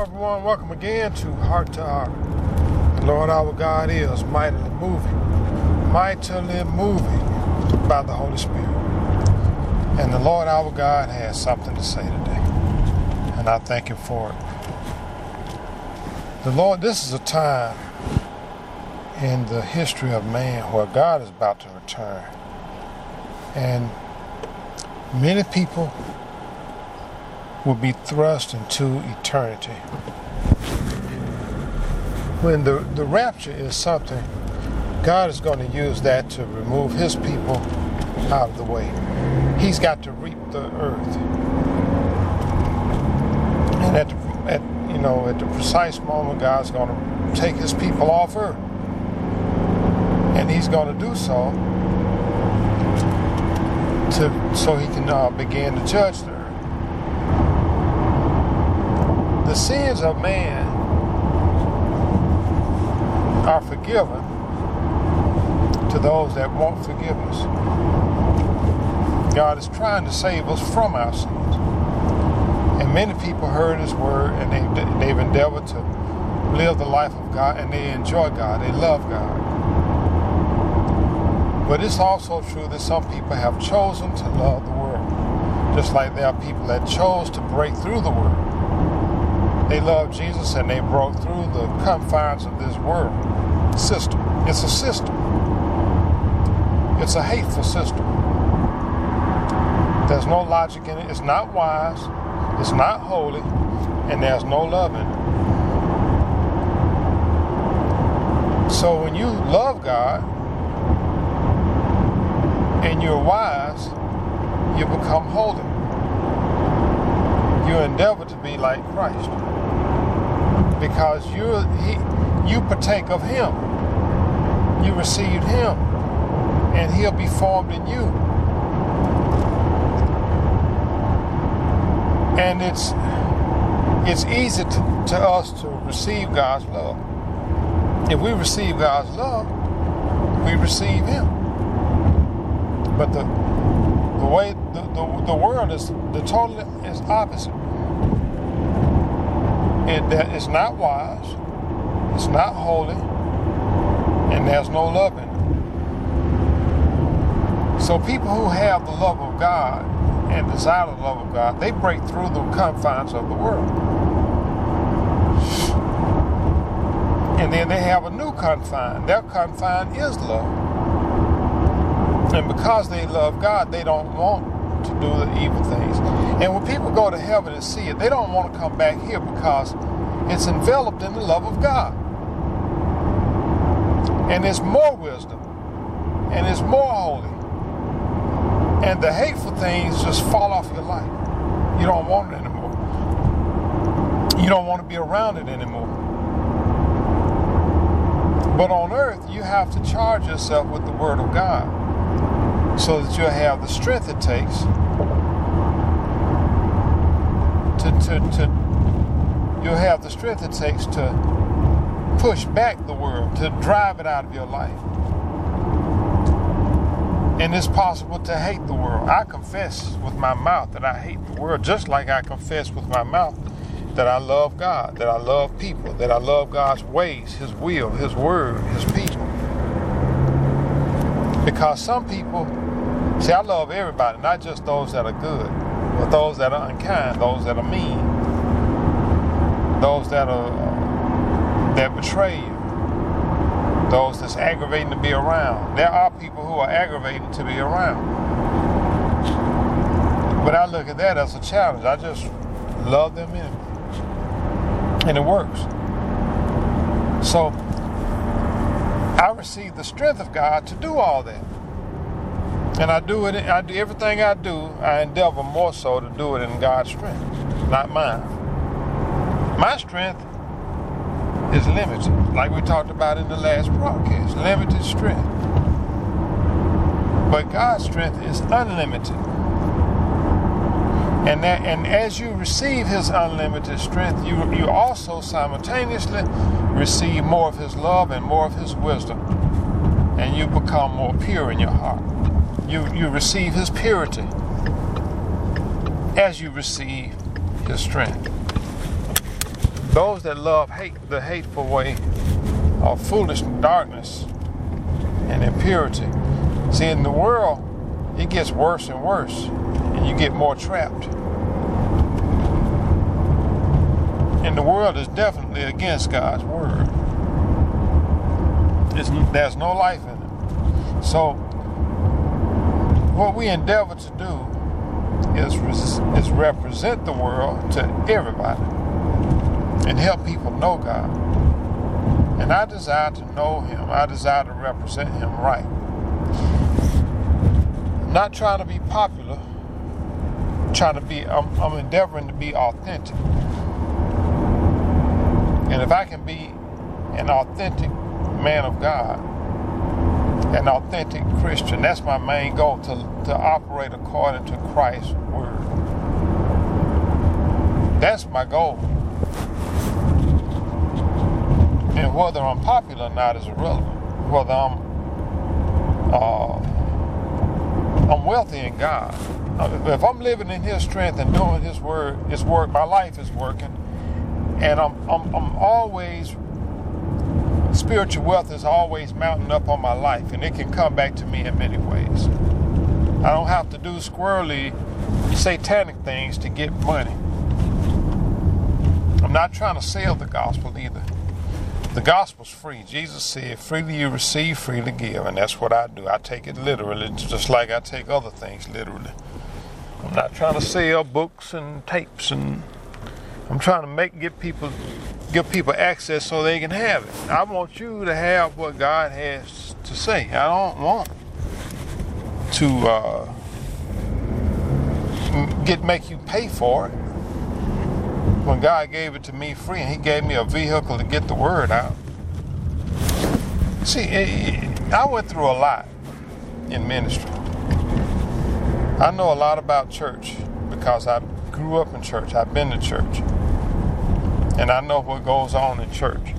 everyone. Welcome again to Heart to Heart. The Lord our God is mightily moving by the Holy Spirit. And the Lord our God has something to say today. And I thank Him for it. The Lord, this is a time in the history of man where God is about to return. And many people will be thrust into eternity. When the rapture is something, God is going to use that to remove His people out of the way. He's got to reap the earth. And at the precise moment, God's going to take His people off earth. And He's going to do so He can begin to judge the earth. The sins of man are forgiven to those that won't forgive us. God is trying to save us from our sins. And many people heard His word and they've endeavored to live the life of God, and they enjoy God, they love God. But it's also true that some people have chosen to love the world, just like there are people that chose to break through the world. They love Jesus and they broke through the confines of this world system. It's a system. It's a hateful system. There's no logic in it. It's not wise. It's not holy. And there's no love in it. So when you love God and you're wise, you become holy. You endeavor to be like Christ. Because you partake of Him. You received Him. And He'll be formed in you. And it's easy to us to receive God's love. If we receive God's love, we receive Him. But the way the world is totally is opposite. It's not wise, it's not holy, and there's no love in it. So people who have the love of God and desire the love of God, they break through the confines of the world. And then they have a new confine. Their confine is love. And because they love God, they don't want to do the evil things. And when people go to heaven and see it, they don't want to come back here because it's enveloped in the love of God. And it's more wisdom. And it's more holy. And the hateful things just fall off your life. You don't want it anymore. You don't want to be around it anymore. But on earth, you have to charge yourself with the Word of God, so that you'll have the strength it takes to push back the world, to drive it out of your life. And it's possible to hate the world. I confess with my mouth that I hate the world, just like I confess with my mouth that I love God, that I love people, that I love God's ways, His will, His word, His people. Because some people, see, I love everybody, not just those that are good, but those that are unkind, those that are mean, those that betray you, those that's aggravating to be around. There are people who are aggravating to be around. But I look at that as a challenge. I just love them anyway. And it works. So I receive the strength of God to do all that. And I do everything I do, I endeavor more so to do it in God's strength, not mine. My strength is limited, like we talked about in the last broadcast, limited strength. But God's strength is unlimited. And as you receive His unlimited strength, you also simultaneously receive more of His love and more of His wisdom. And you become more pure in your heart. You receive His purity as you receive His strength. those that love hate, the hateful way, are foolish darkness and impurity. See, in the world, it gets worse and worse, and you get more trapped. And the world is definitely against God's word. There's no life in it. So, what we endeavor to do is represent the world to everybody and help people know God. And I desire to know Him. I desire to represent Him right. I'm not trying to be popular. I'm endeavoring to be authentic. And if I can be an authentic man of God, an authentic Christian, that's my main goal, to operate according to Christ's word. That's my goal. And whether I'm popular or not is irrelevant. Whether I'm wealthy in God. If I'm living in His strength and doing His work, my life is working. And I'm always, spiritual wealth is always mounting up on my life, and it can come back to me in many ways. I don't have to do squirrely, satanic things to get money. I'm not trying to sell the gospel either. The gospel's free. Jesus said, freely you receive, freely give, and that's what I do. I take it literally, just like I take other things literally. I'm not trying to sell books and tapes, and I'm trying to give people access so they can have it. I want you to have what God has to say. I don't want to make you pay for it. When God gave it to me free, and He gave me a vehicle to get the word out. See, I went through a lot in ministry. I know a lot about church because I grew up in church. I've been to church. And I know what goes on in church.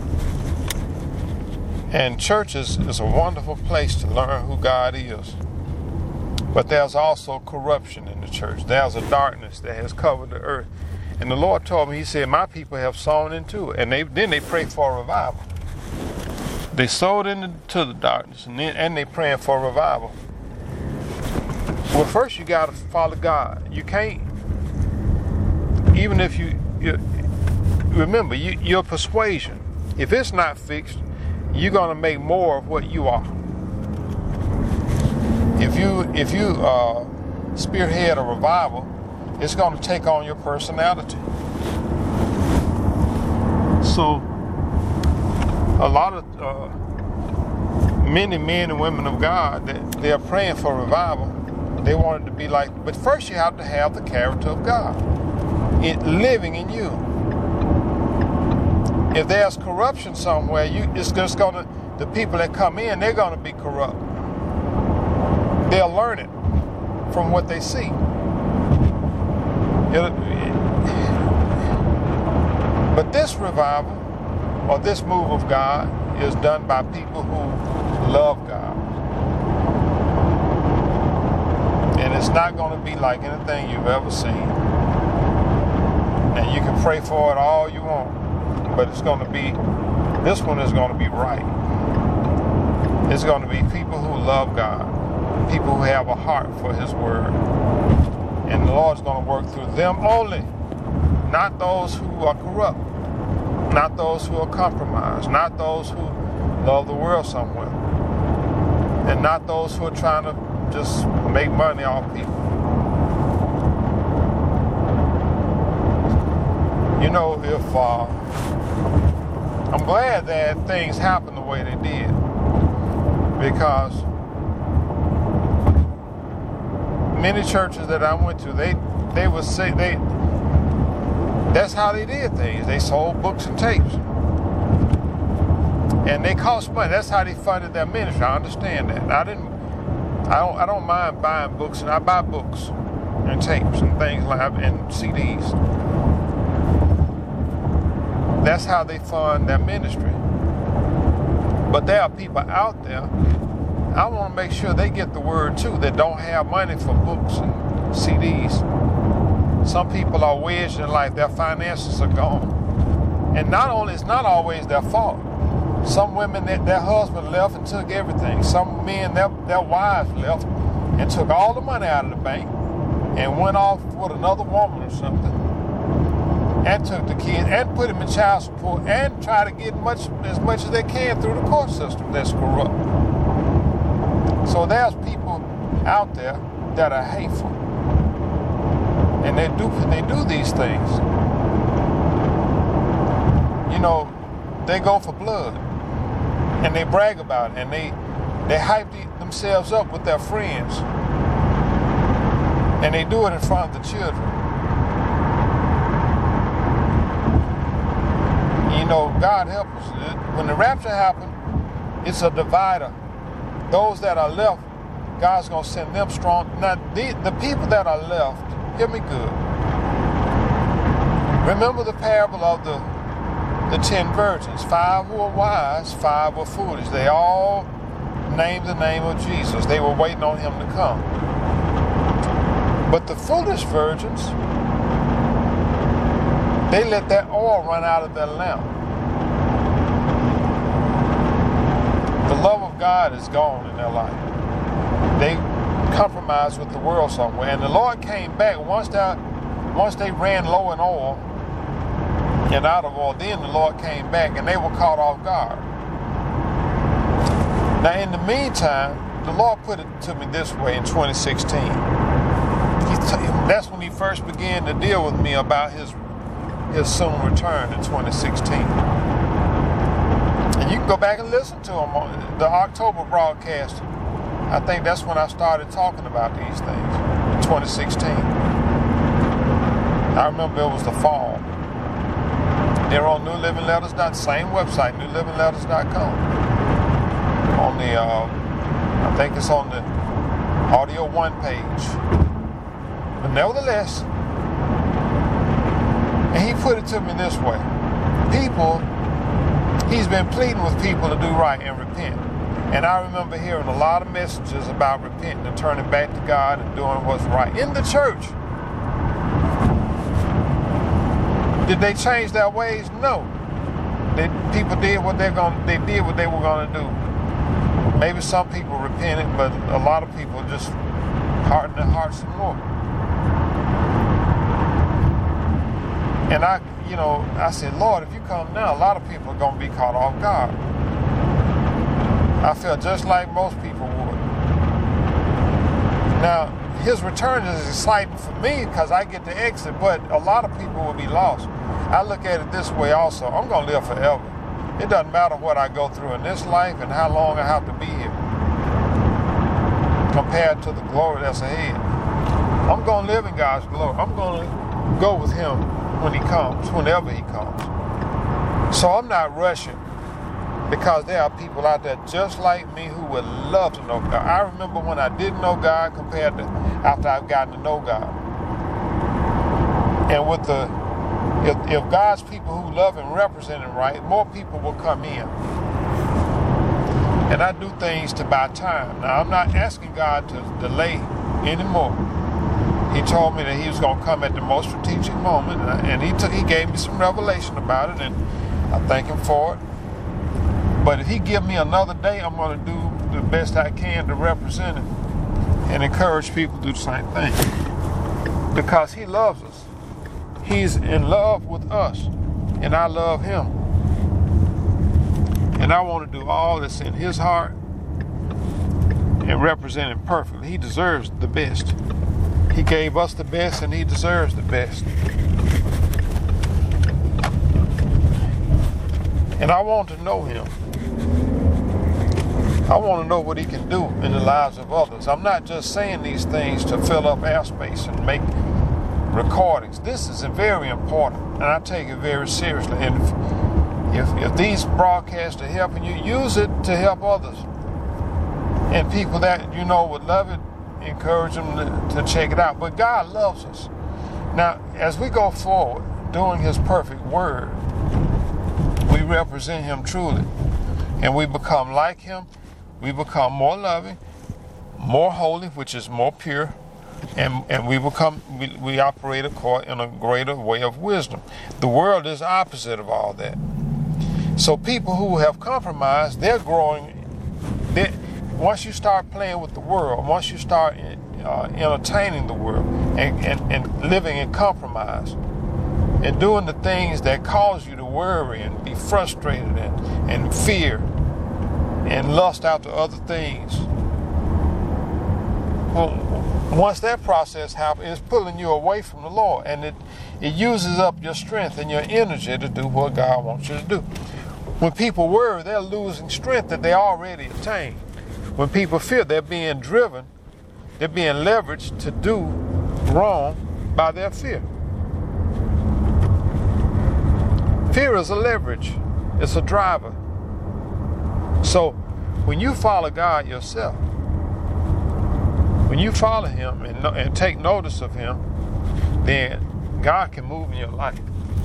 And church is a wonderful place to learn who God is. But there's also corruption in the church. There's a darkness that has covered the earth. And the Lord told me, He said, my people have sown into it. And then they pray for a revival. They sowed into the darkness, and they praying for a revival. Well, first you got to follow God. You can't, even if you remember, your persuasion, if it's not fixed, you're going to make more of what you are. If you spearhead a revival, it's going to take on your personality. So, a lot of many men and women of God, they're praying for revival. They want it to be like, but first you have to have the character of God living in you. If there's corruption somewhere, the people that come in, they're going to be corrupt. They'll learn it from what they see. But this revival, or this move of God, is done by people who love God. And it's not going to be like anything you've ever seen. And you can pray for it all you want, but this one is going to be right. It's going to be people who love God, people who have a heart for His word. And the Lord's going to work through them only, not those who are corrupt, not those who are compromised, not those who love the world somewhere, and not those who are trying to just make money off people. You know, I'm glad that things happened the way they did, because many churches that I went to, they would say that's how they did things. They sold books and tapes, and they cost money. That's how they funded their ministry. I understand that. I don't mind buying books, and I buy books and tapes and things like that, and CDs. That's how they fund their ministry. But there are people out there, I want to make sure they get the word too, that don't have money for books and CDs. Some people are wedged in life, their finances are gone. And it's not always their fault. Some women, their husband left and took everything. Some men, their wives left and took all the money out of the bank and went off with another woman or something, and took the kids and put them in child support and try to get as much as they can through the court system that's corrupt. So there's people out there that are hateful, and they do these things. You know, they go for blood, and they brag about it, and they hype themselves up with their friends, and they do it in front of the children. You know, God help us. When the rapture happens, it's a divider. Those that are left, God's going to send them strong. Now, the people that are left, hear me good. Remember the parable of the 10 virgins. 5 were wise, 5 were foolish. They all named the name of Jesus. They were waiting on him to come. But the foolish virgins, they let that oil run out of their lamp. The love of God is gone in their life. They compromised with the world somewhere. And the Lord came back once they ran low in oil and out of oil. Then the Lord came back and they were caught off guard. Now in the meantime, the Lord put it to me this way in 2016. That's when he first began to deal with me about his soon return in 2016. And you can go back and listen to him on the October broadcast. I think that's when I started talking about these things, in 2016. I remember it was the fall. They're on New Living Letters, same website, newlivingletters.com. On the, I think it's on the Audio 1 page. But nevertheless, and he put it to me this way. He's been pleading with people to do right and repent. And I remember hearing a lot of messages about repenting and turning back to God and doing what's right in the church. Did they change their ways? No. People did what they were gonna do. Maybe some people repented, but a lot of people just hardened their hearts some more. And I said, Lord, if you come now, a lot of people are going to be caught off guard. I felt just like most people would. Now, his return is exciting for me because I get to exit, but a lot of people will be lost. I look at it this way also. I'm going to live forever. It doesn't matter what I go through in this life and how long I have to be here compared to the glory that's ahead. I'm going to live in God's glory. I'm going to go with him when he comes, whenever he comes. So I'm not rushing, because there are people out there just like me who would love to know God. I remember when I didn't know God compared to after I've gotten to know God. And with if God's people who love and represent him right, more people will come in. And I do things to buy time. Now, I'm not asking God to delay anymore. He told me that he was going to come at the most strategic moment, and he gave me some revelation about it, and I thank him for it. But if he give me another day, I'm going to do the best I can to represent him and encourage people to do the same thing. Because he loves us. He's in love with us, and I love him. And I want to do all that's in his heart and represent him perfectly. He deserves the best. He gave us the best, and he deserves the best. And I want to know him. I want to know what he can do in the lives of others. I'm not just saying these things to fill up airspace and make recordings. This is very important, and I take it very seriously. And if these broadcasts are helping you, use it to help others. And people that you know would love it, encourage them to check it out. But God loves us. Now, as we go forward doing his perfect word, we represent him truly. And we become like him. We become more loving, more holy, which is more pure, And we operate in a greater way of wisdom. The world is opposite of all that. So people who have compromised, they're growing. Once you start playing with the world, once you start entertaining the world and living in compromise and doing the things that cause you to worry and be frustrated and fear and lust after other things, well, once that process happens, it's pulling you away from the Lord, and it uses up your strength and your energy to do what God wants you to do. When people worry, they're losing strength that they already attained. When people fear, they're being driven, they're being leveraged to do wrong by their fear. Fear is a leverage. It's a driver. So when you follow God yourself, when you follow Him and take notice of Him, then God can move in your life.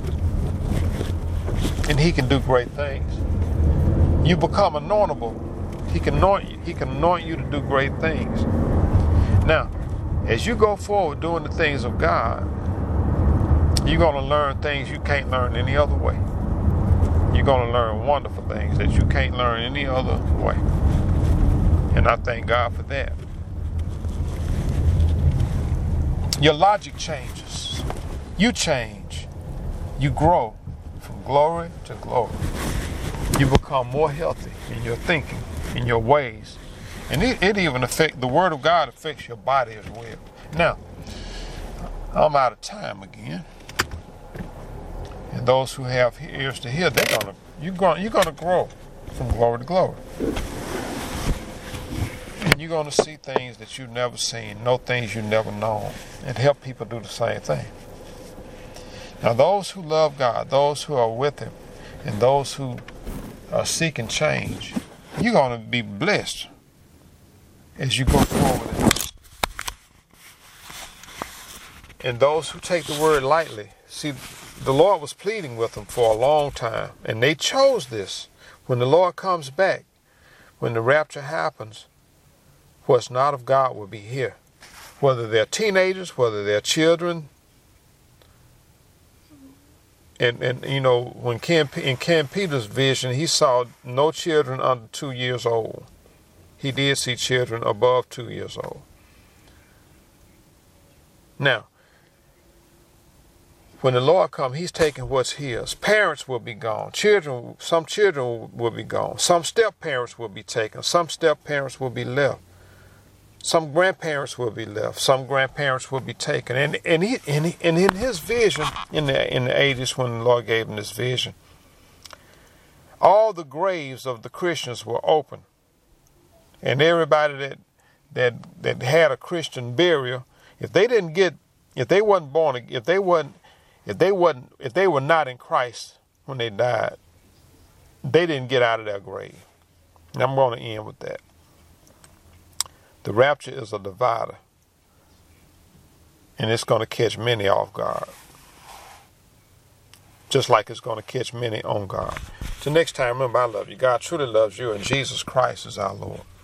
And He can do great things. You become anointable. He can anoint you. He can anoint you to do great things. Now, as you go forward doing the things of God, you're going to learn things you can't learn any other way. You're going to learn wonderful things that you can't learn any other way. And I thank God for that. Your logic changes. You change. You grow from glory to glory. You become more healthy in your thinking, in your ways. And it even affects, the Word of God affects your body as well. Now, I'm out of time again. And those who have ears to hear, you're gonna grow from glory to glory. And you're gonna see things that you've never seen, know things you've never known, and help people do the same thing. Now, those who love God, those who are with Him, and those who are seeking change, you're gonna be blessed as you go forward. And those who take the word lightly, see, the Lord was pleading with them for a long time, and they chose this. When the Lord comes back, when the rapture happens, what's not of God will be here. Whether they're teenagers, whether they're children. And you know, when in Ken Peters' vision, he saw no children under 2 years old. He did see children above 2 years old. Now, when the Lord comes, He's taking what's His. Parents will be gone. Some children will be gone. Some step-parents will be taken. Some step-parents will be left. Some grandparents will be left. Some grandparents will be taken. And in His vision, in the 80s when the Lord gave Him this vision, all the graves of the Christians were open. And everybody that had a Christian burial, if they were not in Christ when they died, they didn't get out of their grave. And I'm going to end with that. The rapture is a divider, and it's going to catch many off guard, just like it's going to catch many on guard. Till next time, remember, I love you. God truly loves you, and Jesus Christ is our Lord.